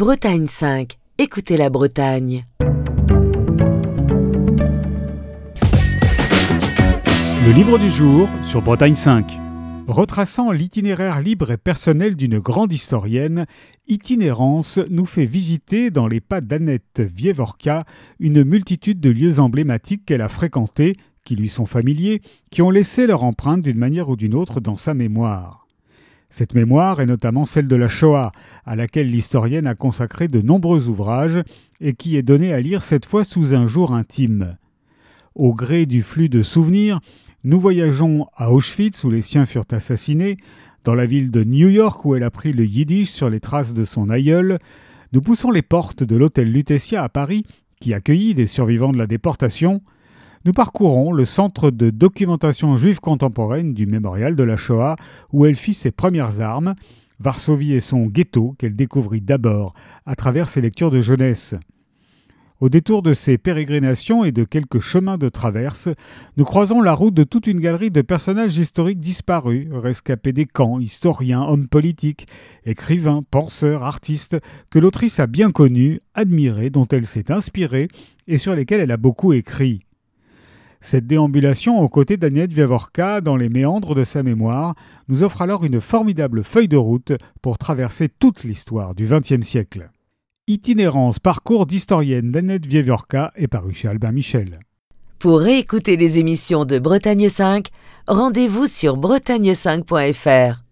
Bretagne 5. Écoutez la Bretagne. Le livre du jour sur Bretagne 5. Retraçant l'itinéraire libre et personnel d'une grande historienne, Itinérance nous fait visiter dans les pas d'Annette Wieworka une multitude de lieux emblématiques qu'elle a fréquentés, qui lui sont familiers, qui ont laissé leur empreinte d'une manière ou d'une autre dans sa mémoire. Cette mémoire est notamment celle de la Shoah, à laquelle l'historienne a consacré de nombreux ouvrages et qui est donnée à lire cette fois sous un jour intime. Au gré du flux de souvenirs, nous voyageons à Auschwitz où les siens furent assassinés, dans la ville de New York où elle a pris le yiddish sur les traces de son aïeul. Nous poussons les portes de l'hôtel Lutetia à Paris, qui accueillit des survivants de la déportation. Nous parcourons le centre de documentation juive contemporaine du mémorial de la Shoah, où elle fit ses premières armes, Varsovie et son ghetto qu'elle découvrit d'abord à travers ses lectures de jeunesse. Au détour de ces pérégrinations et de quelques chemins de traverse, nous croisons la route de toute une galerie de personnages historiques disparus, rescapés des camps, historiens, hommes politiques, écrivains, penseurs, artistes, que l'autrice a bien connus, admirés, dont elle s'est inspirée et sur lesquels elle a beaucoup écrit. Cette déambulation aux côtés d'Annette Wieworka dans les méandres de sa mémoire nous offre alors une formidable feuille de route pour traverser toute l'histoire du XXe siècle. Itinérance, parcours d'historienne d'Annette Wieworka est paru chez Albin Michel. Pour réécouter les émissions de Bretagne 5, rendez-vous sur bretagne5.fr.